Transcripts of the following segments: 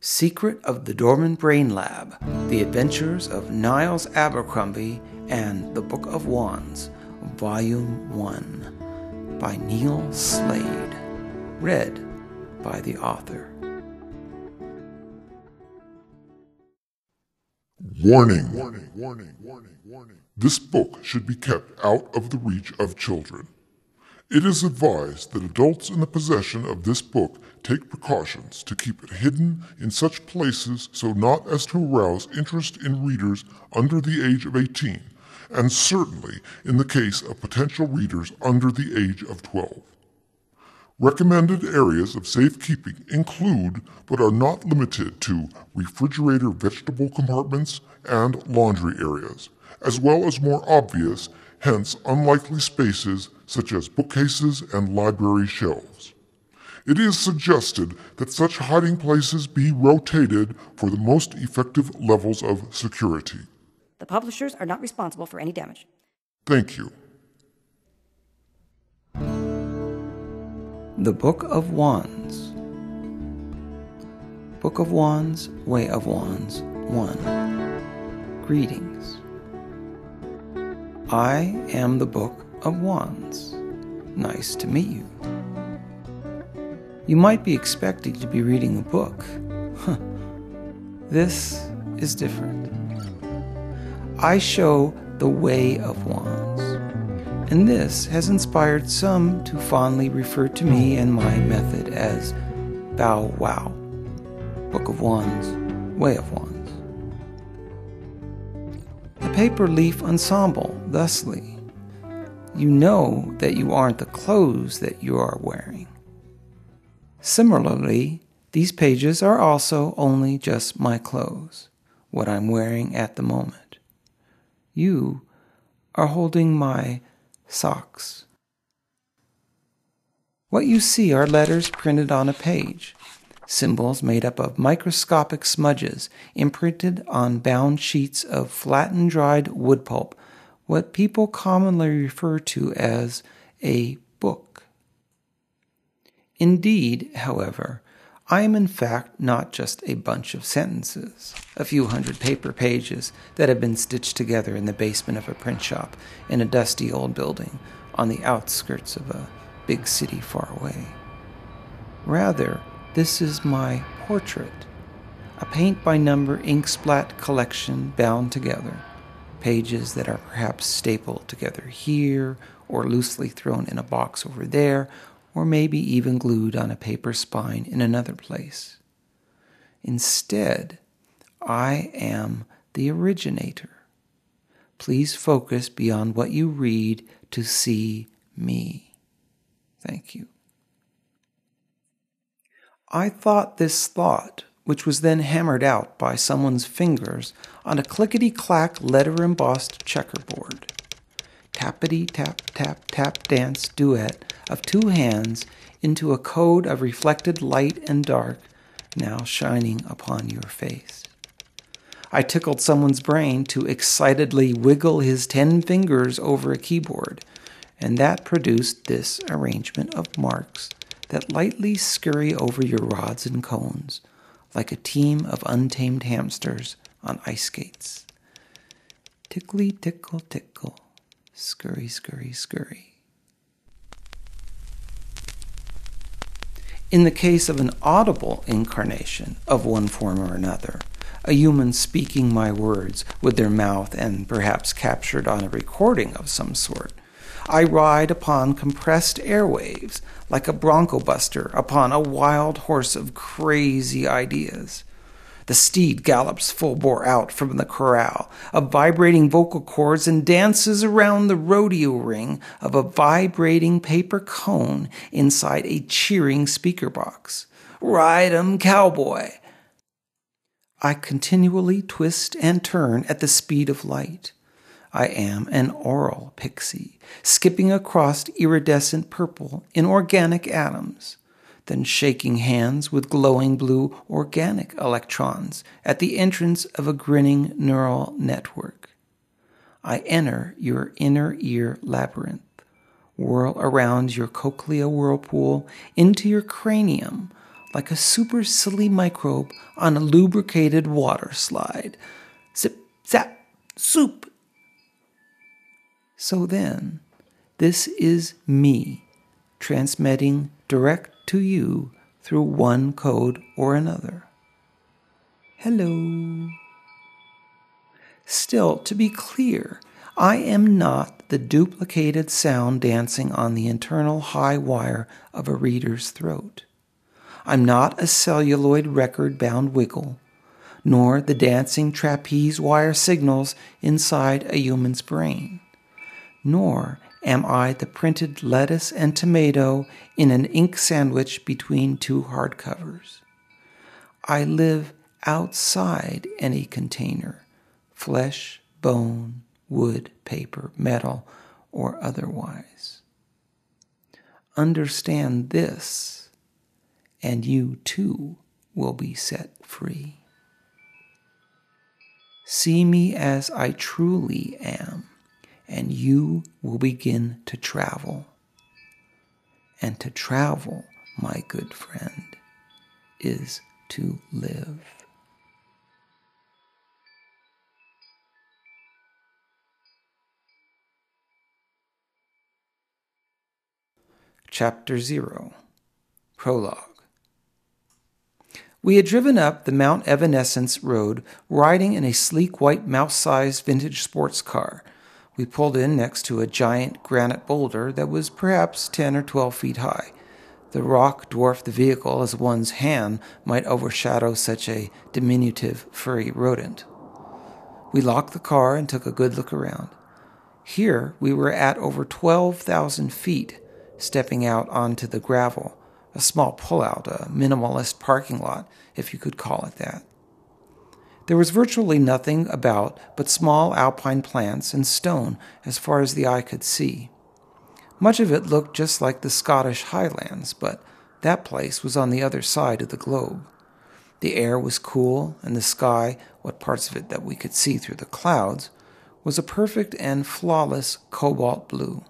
Secret of the Dormant Brain Lab, The Adventures of Niles Abercrombie and the Book of Wands, Volume 1, by Neil Slade. Read by the author. Warning. This book should be kept out of the reach of children. It is advised that adults in the possession of this book take precautions to keep it hidden in such places so not as to arouse interest in readers under the age of 18, and certainly in the case of potential readers under the age of 12. Recommended areas of safekeeping include, but are not limited to, refrigerator vegetable compartments and laundry areas, as well as more obvious, hence unlikely spaces such as bookcases and library shelves. It is suggested that such hiding places be rotated for the most effective levels of security. The publishers are not responsible for any damage. Thank you. The Book of Wands. Book of Wands, Way of Wands, 1. Greetings. I am the Book of Wands. Nice to meet you. You might be expecting to be reading a book. This is different. I show the Way of Wands, and this has inspired some to fondly refer to me and my method as Bow Wow. Book of Wands, Way of Wands. The paper leaf ensemble, thusly. You know that you aren't the clothes that you are wearing. Similarly, these pages are also only just my clothes, what I'm wearing at the moment. You are holding my socks. What you see are letters printed on a page, symbols made up of microscopic smudges imprinted on bound sheets of flattened dried wood pulp, what people commonly refer to as a book. Indeed, however, I am in fact not just a bunch of sentences, a few hundred paper pages that have been stitched together in the basement of a print shop in a dusty old building on the outskirts of a big city far away. Rather, this is my portrait, a paint-by-number ink-splat collection bound together, pages that are perhaps stapled together here, or loosely thrown in a box over there, or maybe even glued on a paper spine in another place. Instead, I am the originator. Please focus beyond what you read to see me. Thank you. I thought this thought, which was then hammered out by someone's fingers on a clickety-clack letter-embossed checkerboard. Tappity-tap-tap-tap dance duet of two hands into a code of reflected light and dark now shining upon your face. I tickled someone's brain to excitedly wiggle his 10 fingers over a keyboard, and that produced this arrangement of marks that lightly scurry over your rods and cones like a team of untamed hamsters on ice skates. Tickly, tickle, tickle. Scurry, scurry, scurry. In the case of an audible incarnation of one form or another, a human speaking my words with their mouth and perhaps captured on a recording of some sort, I ride upon compressed airwaves like a bronco buster upon a wild horse of crazy ideas. The steed gallops full bore out from the corral of vibrating vocal cords and dances around the rodeo ring of a vibrating paper cone inside a cheering speaker box. Ride 'em, cowboy! I continually twist and turn at the speed of light. I am an aural pixie, skipping across iridescent purple in organic atoms, then shaking hands with glowing blue organic electrons at the entrance of a grinning neural network. I enter your inner ear labyrinth, whirl around your cochlea whirlpool into your cranium like a super silly microbe on a lubricated water slide. Zip, zap, soup. So then, this is me transmitting direct to you through one code or another. Hello. Still, to be clear, I am not the duplicated sound dancing on the internal high wire of a reader's throat. I'm not a celluloid record-bound wiggle, nor the dancing trapeze wire signals inside a human's brain, nor am I the printed lettuce and tomato in an ink sandwich between two hardcovers. I live outside any container, flesh, bone, wood, paper, metal, or otherwise. Understand this, and you too will be set free. See me as I truly am, and you will begin to travel. And to travel, my good friend, is to live. Chapter 0, Prologue. We had driven up the Mount Evanescence Road, riding in a sleek white mouse-sized vintage sports car. We pulled in next to a giant granite boulder that was perhaps 10 or 12 feet high. The rock dwarfed the vehicle as one's hand might overshadow such a diminutive furry rodent. We locked the car and took a good look around. Here we were at over 12,000 feet, stepping out onto the gravel, a small pullout, a minimalist parking lot, if you could call it that. There was virtually nothing about but small alpine plants and stone as far as the eye could see. Much of it looked just like the Scottish Highlands, but that place was on the other side of the globe. The air was cool, and the sky, what parts of it that we could see through the clouds, was a perfect and flawless cobalt blue.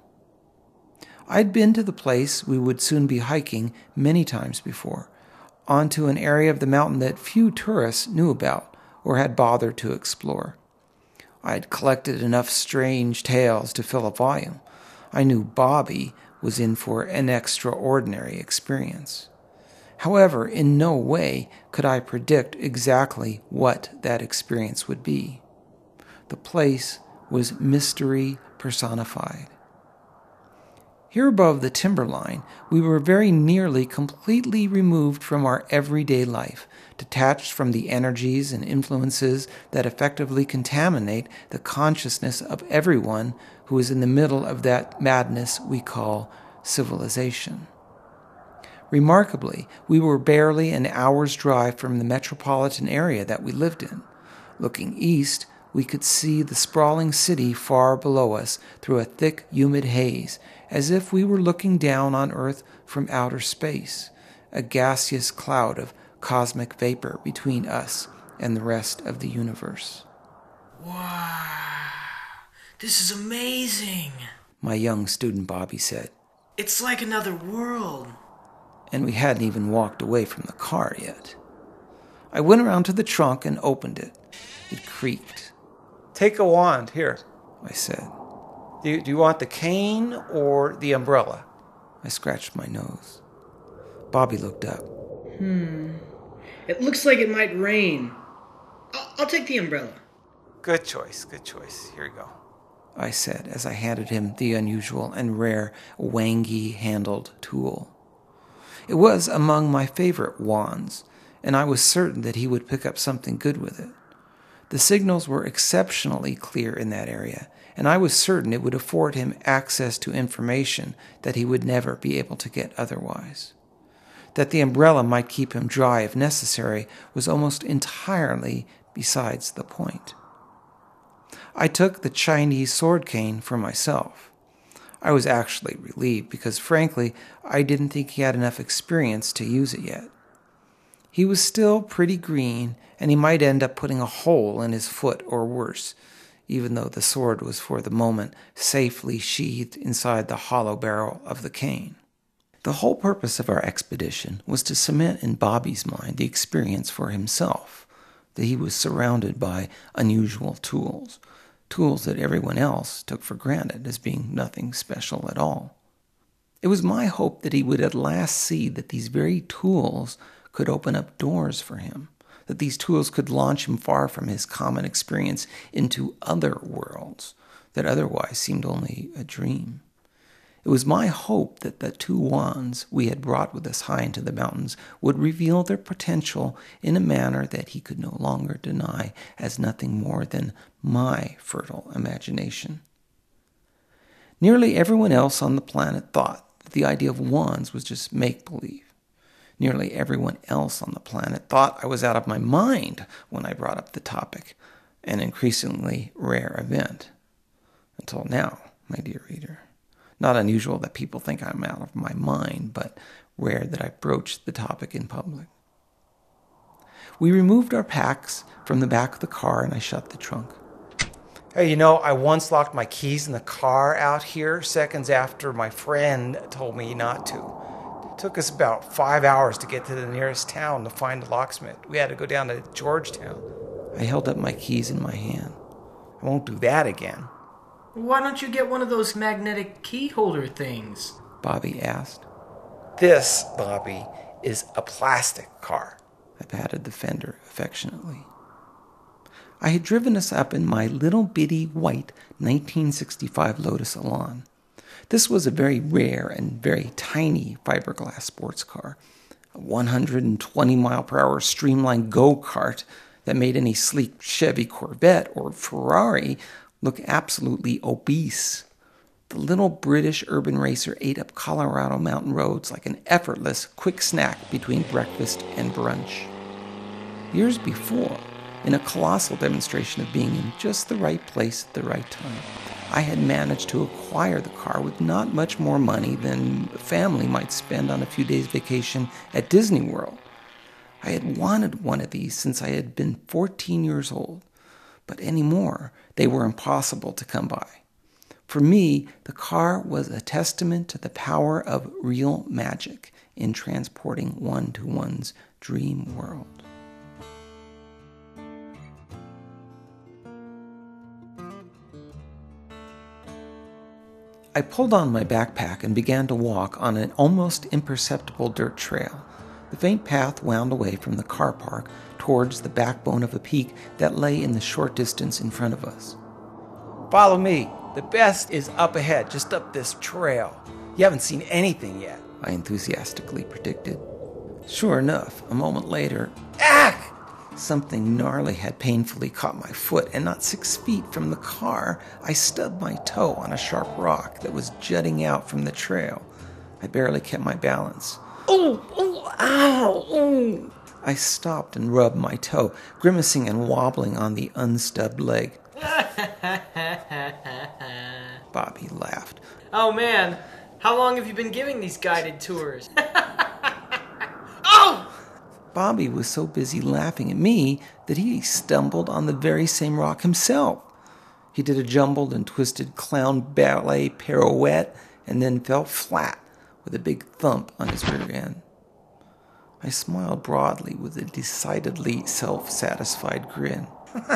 I'd been to the place we would soon be hiking many times before, onto an area of the mountain that few tourists knew about or had bothered to explore. I had collected enough strange tales to fill a volume. I knew Bobby was in for an extraordinary experience. However, in no way could I predict exactly what that experience would be. The place was mystery personified. Here above the timberline, we were very nearly completely removed from our everyday life, detached from the energies and influences that effectively contaminate the consciousness of everyone who is in the middle of that madness we call civilization. Remarkably, we were barely an hour's drive from the metropolitan area that we lived in. Looking east, we could see the sprawling city far below us through a thick, humid haze, as if we were looking down on Earth from outer space, a gaseous cloud of cosmic vapor between us and the rest of the universe. Wow, this is amazing, my young student Bobby said. It's like another world. And we hadn't even walked away from the car yet. I went around to the trunk and opened it. It creaked. Take a wand, here, I said. Do you want the cane or the umbrella? I scratched my nose. Bobby looked up. It looks like it might rain. I'll take the umbrella. Good choice. Here you go, I said as I handed him the unusual and rare wangy-handled tool. It was among my favorite wands, and I was certain that he would pick up something good with it. The signals were exceptionally clear in that area, and I was certain it would afford him access to information that he would never be able to get otherwise. That the umbrella might keep him dry if necessary was almost entirely besides the point. I took the Chinese sword cane for myself. I was actually relieved because, frankly, I didn't think he had enough experience to use it yet. He was still pretty green, and he might end up putting a hole in his foot or worse, even though the sword was for the moment safely sheathed inside the hollow barrel of the cane. The whole purpose of our expedition was to cement in Bobby's mind the experience for himself, that he was surrounded by unusual tools that everyone else took for granted as being nothing special at all. It was my hope that he would at last see that these very tools could open up doors for him, that these tools could launch him far from his common experience into other worlds that otherwise seemed only a dream. It was my hope that the two wands we had brought with us high into the mountains would reveal their potential in a manner that he could no longer deny as nothing more than my fertile imagination. Nearly everyone else on the planet thought that the idea of wands was just make-believe. Nearly everyone else on the planet thought I was out of my mind when I brought up the topic, an increasingly rare event. Until now, my dear reader. Not unusual that people think I'm out of my mind, but rare that I broach the topic in public. We removed our packs from the back of the car and I shut the trunk. Hey, I once locked my keys in the car out here seconds after my friend told me not to. It took us about 5 hours to get to the nearest town to find a locksmith. We had to go down to Georgetown. I held up my keys in my hand. I won't do that again. Why don't you get one of those magnetic key holder things? Bobby asked. This, Bobby, is a plastic car. I patted the fender affectionately. I had driven us up in my little bitty white 1965 Lotus Elan. This was a very rare and very tiny fiberglass sports car, a 120-mile-per-hour streamlined go-kart that made any sleek Chevy Corvette or Ferrari look absolutely obese. The little British urban racer ate up Colorado mountain roads like an effortless, quick snack between breakfast and brunch. Years before, in a colossal demonstration of being in just the right place at the right time, I had managed to acquire the car with not much more money than a family might spend on a few days' vacation at Disney World. I had wanted one of these since I had been 14 years old, but anymore, they were impossible to come by. For me, the car was a testament to the power of real magic in transporting one to one's dream world. I pulled on my backpack and began to walk on an almost imperceptible dirt trail. The faint path wound away from the car park towards the backbone of a peak that lay in the short distance in front of us. Follow me. The best is up ahead, just up this trail. You haven't seen anything yet, I enthusiastically predicted. Sure enough, a moment later, ack! Something gnarly had painfully caught my foot, and not 6 feet from the car, I stubbed my toe on a sharp rock that was jutting out from the trail. I barely kept my balance. Ow! I stopped and rubbed my toe, grimacing and wobbling on the unstubbed leg. Bobby laughed. Oh man, how long have you been giving these guided tours? Oh! Bobby was so busy laughing at me that he stumbled on the very same rock himself. He did a jumbled and twisted clown ballet pirouette and then fell flat with a big thump on his rear end. I smiled broadly with a decidedly self-satisfied grin.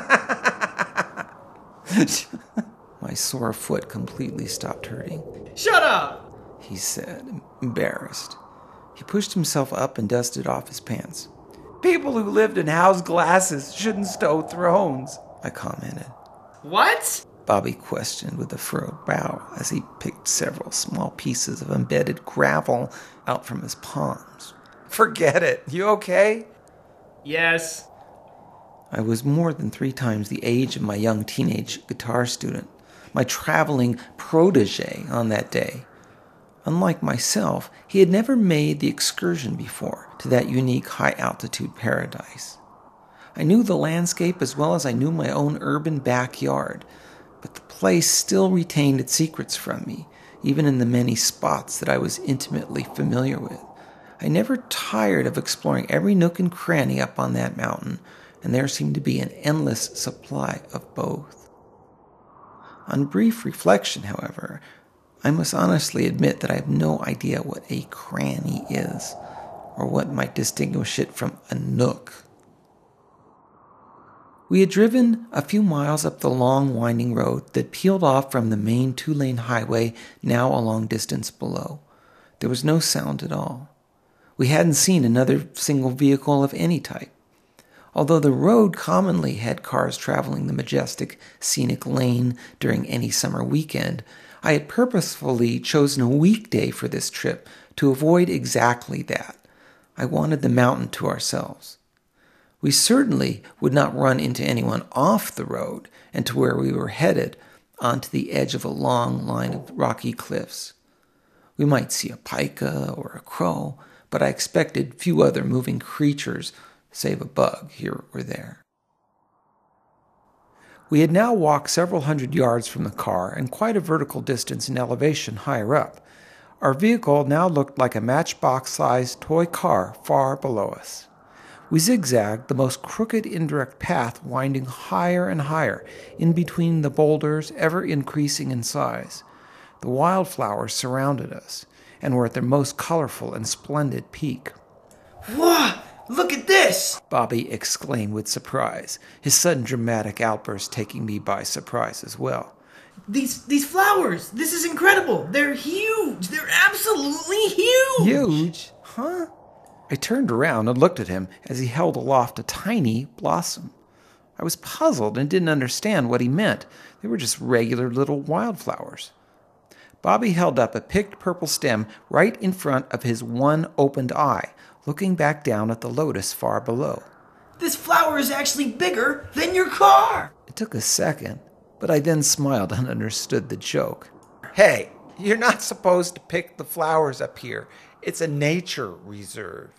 My sore foot completely stopped hurting. Shut up! He said, embarrassed. He pushed himself up and dusted off his pants. People who lived in house glasses shouldn't stow thrones, I commented. What? Bobby questioned with a furrowed brow as he picked several small pieces of embedded gravel out from his palms. Forget it. You okay? Yes. I was more than 3 times the age of my young teenage guitar student, my traveling protege on that day. Unlike myself, he had never made the excursion before to that unique high-altitude paradise. I knew the landscape as well as I knew my own urban backyard, but the place still retained its secrets from me, even in the many spots that I was intimately familiar with. I never tired of exploring every nook and cranny up on that mountain, and there seemed to be an endless supply of both. On brief reflection, however, I must honestly admit that I have no idea what a cranny is, or what might distinguish it from a nook. We had driven a few miles up the long, winding road that peeled off from the main two-lane highway now a long distance below. There was no sound at all. We hadn't seen another single vehicle of any type. Although the road commonly had cars traveling the majestic, scenic lane during any summer weekend, I had purposefully chosen a weekday for this trip to avoid exactly that. I wanted the mountain to ourselves. We certainly would not run into anyone off the road and to where we were headed, onto the edge of a long line of rocky cliffs. We might see a pika or a crow, but I expected few other moving creatures, save a bug here or there. We had now walked several hundred yards from the car and quite a vertical distance in elevation higher up. Our vehicle now looked like a matchbox-sized toy car far below us. We zigzagged the most crooked indirect path, winding higher and higher, in between the boulders, ever increasing in size. The wildflowers surrounded us, and were at their most colorful and splendid peak. Whoa! Look at this! Bobby exclaimed with surprise, his sudden dramatic outburst taking me by surprise as well. These flowers! This is incredible! They're huge! They're absolutely huge! Huge? Huh? I turned around and looked at him as he held aloft a tiny blossom. I was puzzled and didn't understand what he meant. They were just regular little wildflowers. Bobby held up a picked purple stem right in front of his one opened eye, looking back down at the lotus far below. This flower is actually bigger than your car! It took a second, but I then smiled and understood the joke. Hey, you're not supposed to pick the flowers up here. It's a nature reserve.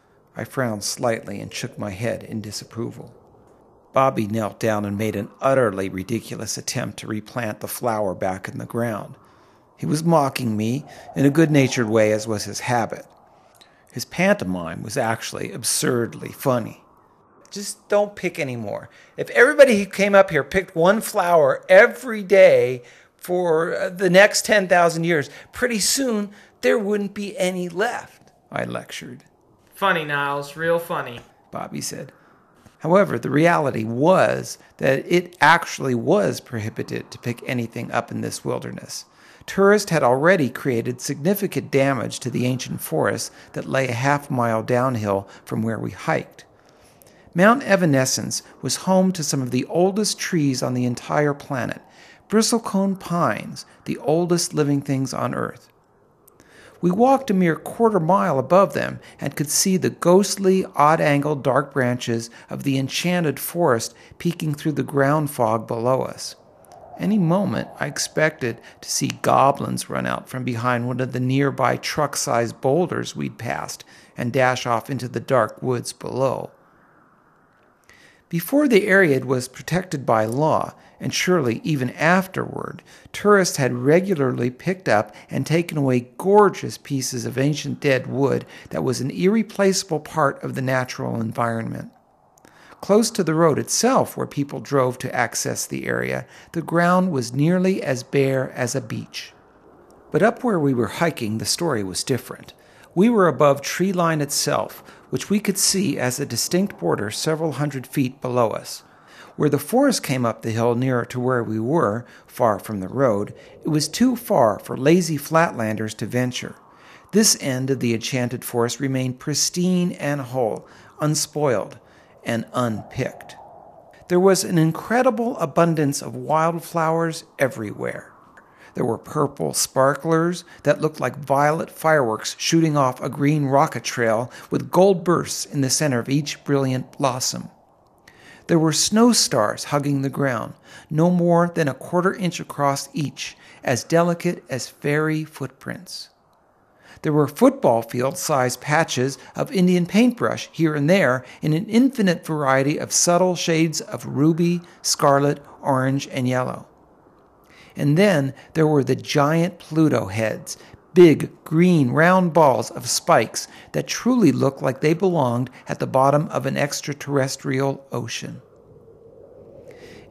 I frowned slightly and shook my head in disapproval. Bobby knelt down and made an utterly ridiculous attempt to replant the flower back in the ground. He was mocking me in a good-natured way, as was his habit. His pantomime was actually absurdly funny. Just don't pick any more. If everybody who came up here picked one flower every day for the next 10,000 years, pretty soon there wouldn't be any left, I lectured. Funny, Niles, real funny, Bobby said. However, the reality was that it actually was prohibited to pick anything up in this wilderness. Tourists had already created significant damage to the ancient forest that lay a half-mile downhill from where we hiked. Mount Evanescence was home to some of the oldest trees on the entire planet, bristlecone pines, the oldest living things on Earth. We walked a mere quarter-mile above them and could see the ghostly, odd-angled dark branches of the enchanted forest peeking through the ground fog below us. Any moment, I expected to see goblins run out from behind one of the nearby truck-sized boulders we'd passed and dash off into the dark woods below. Before the area was protected by law, and surely even afterward, tourists had regularly picked up and taken away gorgeous pieces of ancient dead wood that was an irreplaceable part of the natural environment. Close to the road itself, where people drove to access the area, the ground was nearly as bare as a beach. But up where we were hiking, the story was different. We were above tree line itself, which we could see as a distinct border several hundred feet below us. Where the forest came up the hill nearer to where we were, far from the road, it was too far for lazy flatlanders to venture. This end of the enchanted forest remained pristine and whole, unspoiled and unpicked. There was an incredible abundance of wildflowers everywhere. There were purple sparklers that looked like violet fireworks shooting off a green rocket trail with gold bursts in the center of each brilliant blossom. There were snow stars hugging the ground, no more than a quarter-inch across each, as delicate as fairy footprints. There were football field-sized patches of Indian paintbrush here and there in an infinite variety of subtle shades of ruby, scarlet, orange, and yellow. And then there were the giant Pluto heads, big, green, round balls of spikes that truly looked like they belonged at the bottom of an extraterrestrial ocean.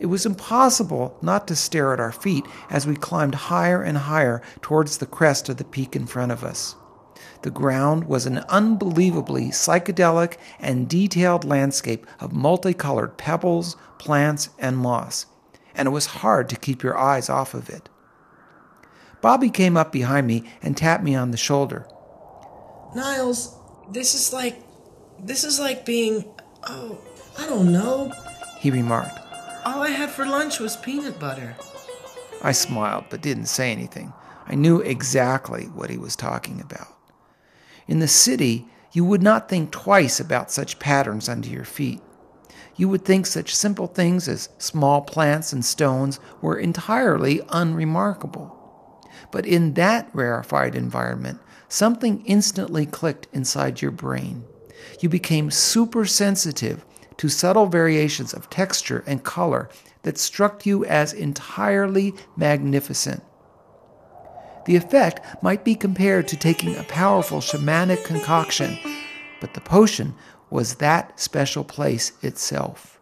It was impossible not to stare at our feet as we climbed higher and higher towards the crest of the peak in front of us. The ground was an unbelievably psychedelic and detailed landscape of multicolored pebbles, plants, and moss, and it was hard to keep your eyes off of it. Bobby came up behind me and tapped me on the shoulder. Niles, this is like being, I don't know. He remarked. All I had for lunch was peanut butter. I smiled but didn't say anything. I knew exactly what he was talking about. In the city, you would not think twice about such patterns under your feet. You would think such simple things as small plants and stones were entirely unremarkable. But in that rarefied environment, something instantly clicked inside your brain. You became super sensitive to subtle variations of texture and color that struck you as entirely magnificent. The effect might be compared to taking a powerful shamanic concoction, but the potion was that special place itself.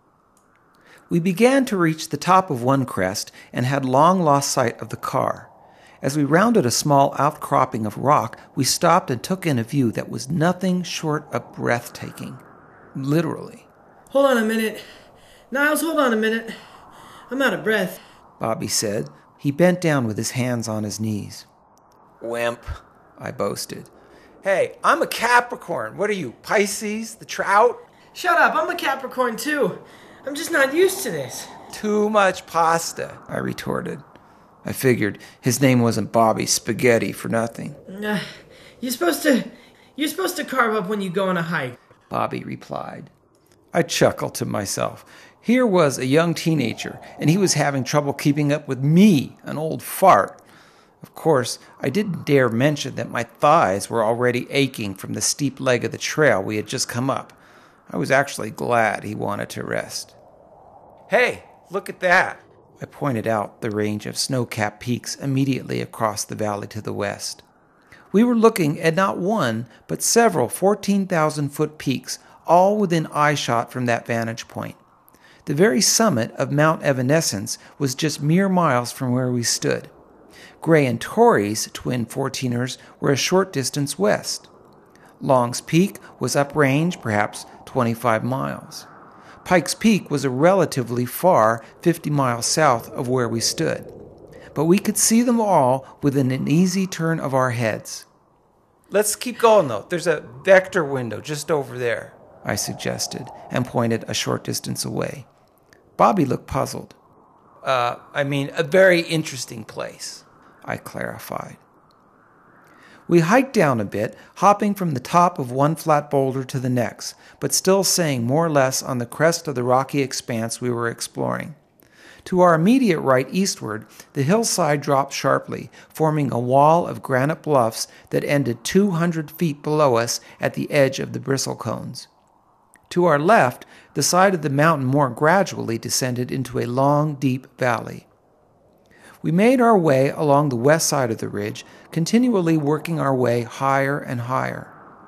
We began to reach the top of one crest and had long lost sight of the car. As we rounded a small outcropping of rock, we stopped and took in a view that was nothing short of breathtaking. Literally. Hold on a minute. Niles, hold on a minute. I'm out of breath. Bobby said. He bent down with his hands on his knees. Wimp, I boasted. Hey, I'm a Capricorn. What are you, Pisces, the trout? Shut up, I'm a Capricorn too. I'm just not used to this. Too much pasta, I retorted. I figured his name wasn't Bobby Spaghetti for nothing. You're supposed to carve up when you go on a hike, Bobby replied. I chuckled to myself. Here was a young teenager, and he was having trouble keeping up with me, an old fart. Of course, I didn't dare mention that my thighs were already aching from the steep leg of the trail we had just come up. I was actually glad he wanted to rest. Hey, look at that! I pointed out the range of snow-capped peaks immediately across the valley to the west. We were looking at not one, but several 14,000-foot peaks, all within eyeshot from that vantage point. The very summit of Mount Evanescence was just mere miles from where we stood. Gray and Torrey's twin 14ers were a short distance west. Long's Peak was uprange, perhaps 25 miles. Pike's Peak was a relatively far 50 miles south of where we stood. But we could see them all within an easy turn of our heads. Let's keep going, though. There's a vector window just over there, I suggested, and pointed a short distance away. Bobby looked puzzled. A very interesting place, I clarified. We hiked down a bit, hopping from the top of one flat boulder to the next, but still staying more or less on the crest of the rocky expanse we were exploring. To our immediate right eastward, the hillside dropped sharply, forming a wall of granite bluffs that ended 200 feet below us at the edge of the bristlecones. To our left, the side of the mountain more gradually descended into a long, deep valley. We made our way along the west side of the ridge, continually working our way higher and higher.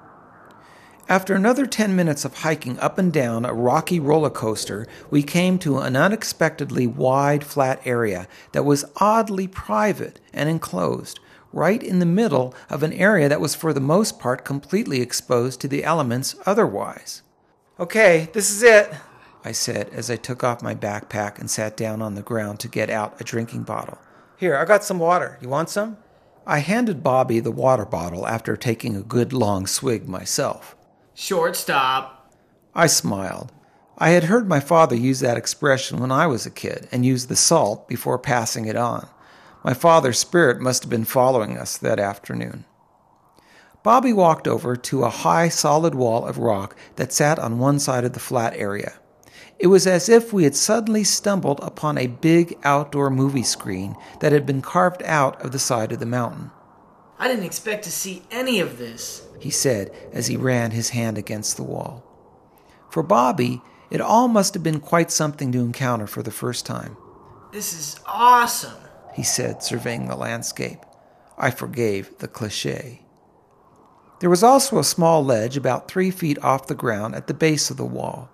After another 10 minutes of hiking up and down a rocky roller coaster, we came to an unexpectedly wide, flat area that was oddly private and enclosed, right in the middle of an area that was for the most part completely exposed to the elements otherwise. Okay, this is it, I said as I took off my backpack and sat down on the ground to get out a drinking bottle. Here, I got some water. You want some? I handed Bobby the water bottle after taking a good long swig myself. Shortstop. I smiled. I had heard my father use that expression when I was a kid and used the salt before passing it on. My father's spirit must have been following us that afternoon. Bobby walked over to a high, solid wall of rock that sat on one side of the flat area. It was as if we had suddenly stumbled upon a big outdoor movie screen that had been carved out of the side of the mountain. I didn't expect to see any of this, he said as he ran his hand against the wall. For Bobby, it all must have been quite something to encounter for the first time. This is awesome, he said, surveying the landscape. I forgave the cliché. There was also a small ledge about 3 feet off the ground at the base of the wall.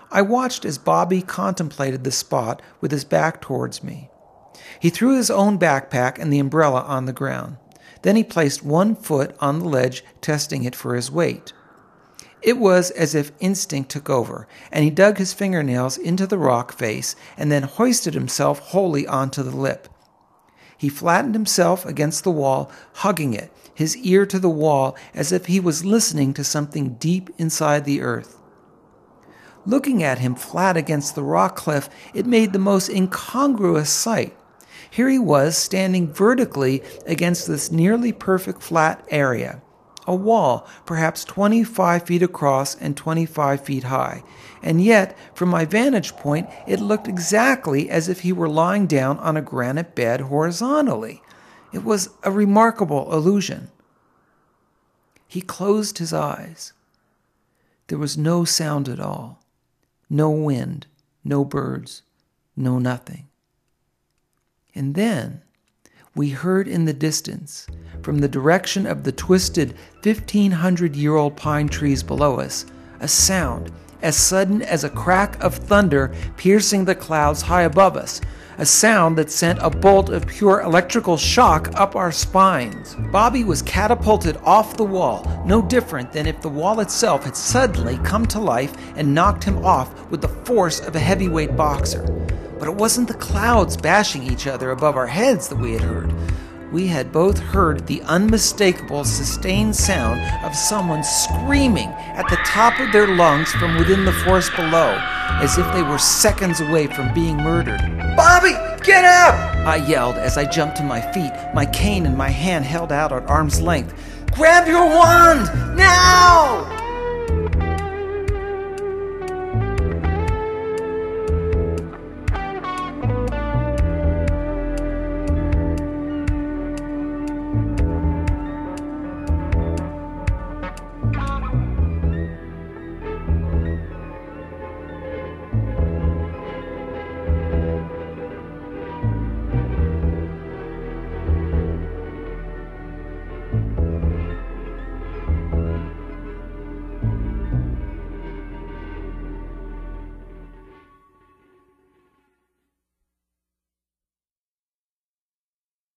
I watched as Bobby contemplated the spot with his back towards me. He threw his own backpack and the umbrella on the ground. Then he placed one foot on the ledge, testing it for his weight. It was as if instinct took over, and he dug his fingernails into the rock face and then hoisted himself wholly onto the lip. He flattened himself against the wall, hugging it, his ear to the wall, as if he was listening to something deep inside the earth. Looking at him flat against the rock cliff, it made the most incongruous sight. Here he was, standing vertically against this nearly perfect flat area, a wall perhaps 25 feet across and 25 feet high, and yet, from my vantage point, it looked exactly as if he were lying down on a granite bed horizontally. It was a remarkable illusion. He closed his eyes. There was no sound at all. No wind, no birds, no nothing. And then we heard in the distance, from the direction of the twisted 1,500-year-old pine trees below us, a sound as sudden as a crack of thunder piercing the clouds high above us, a sound that sent a bolt of pure electrical shock up our spines. Bobby was catapulted off the wall, no different than if the wall itself had suddenly come to life and knocked him off with the force of a heavyweight boxer. But it wasn't the clouds bashing each other above our heads that we had heard. We had both heard the unmistakable, sustained sound of someone screaming at the top of their lungs from within the forest below, as if they were seconds away from being murdered. "Bobby, get up!" I yelled as I jumped to my feet, my cane in my hand held out at arm's length. "Grab your wand, now!"